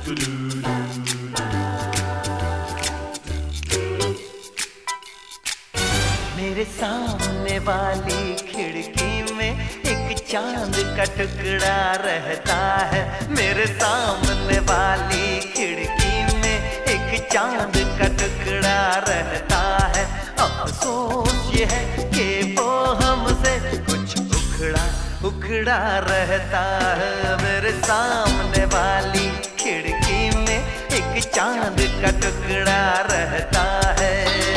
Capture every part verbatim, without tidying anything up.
मेरे सामने वाली खिड़की में एक चांद का टुकड़ा रहता है। मेरे सामने वाली खिड़की में एक चांद का टुकड़ा रहता है। अफसोस ये है कि वो हमसे कुछ उखड़ा उखड़ा रहता है। मेरे सामने वाली खिड़की में एक चांद का टुकड़ा रहता है।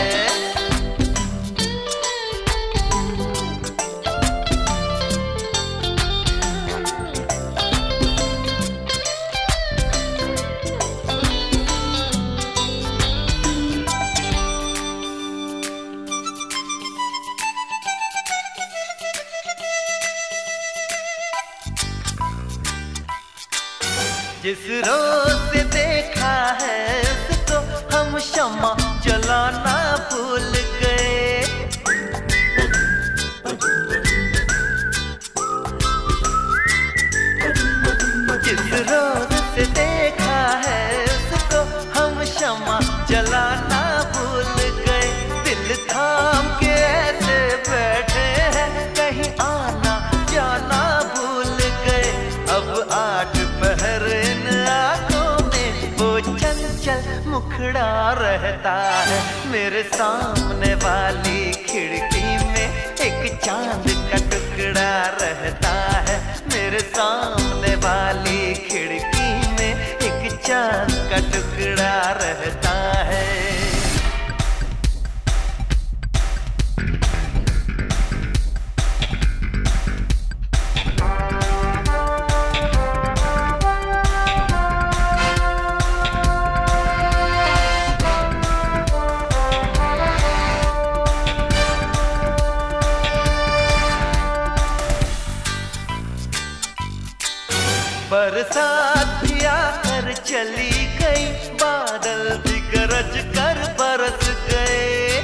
जिस रोज देखा है उसको हम शम्मा जलाना भूल गए। जिस रोज से देखा है उसको हम शम्मा जलाना भूल गए। दिल थाम के ऐसे बैठे हैं कहीं आना जाना भूल गए। अब आठ पहर मुखड़ा रहता है। मेरे सामने वाली खिड़की में एक चांद का टुकड़ा रहता है। मेरे सामने वाली खिड़की में एक चांद का टुकड़ा रहता है। बरसात भी आकर चली गई, बादल भी गरज कर बरस गए।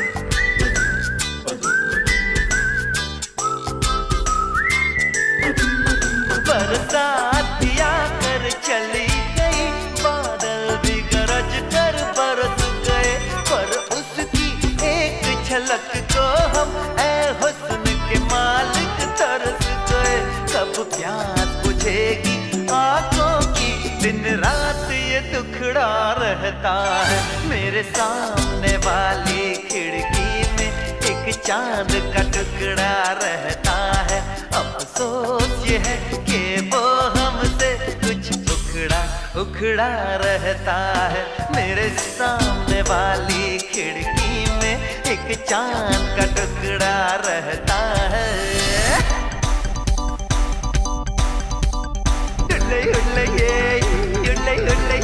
बरसात भी आकर चली गई, बादल भी गरज कर बरस गए। पर उसकी एक झलक को हम ऐ हुस्न के मालिक तरस गए। कब प्यास बुझेगी आंखों की, दिन रात ये दुखड़ा रहता है। मेरे सामने वाली खिड़की में एक चांद का टुकड़ा रहता है। अफसोस ये है कि वो हमसे कुछ उखड़ा उखड़ा रहता है। मेरे सामने वाली खिड़की में एक चांद का टुकड़ा रहता है। Ulle ulle ye, ulle ulle